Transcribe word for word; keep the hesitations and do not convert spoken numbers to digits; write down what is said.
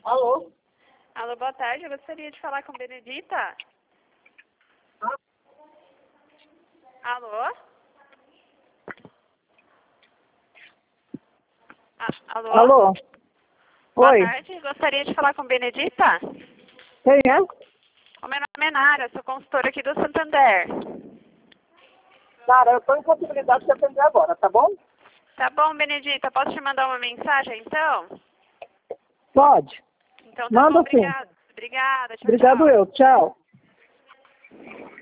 Alô? Alô, boa tarde. Eu gostaria de falar com Benedita. Alô? Ah, alô? Alô? Boa Oi, tarde. Gostaria de falar com Benedita. quem é? O meu nome é Nara, sou consultora aqui do Santander. Cara, eu estou em possibilidade de atender agora, tá bom? Tá bom, Benedita. Posso te mandar uma mensagem, então? Pode. Então tá Manda bom, sim. obrigada. Obrigada, tchau, Obrigado tchau. eu. Tchau.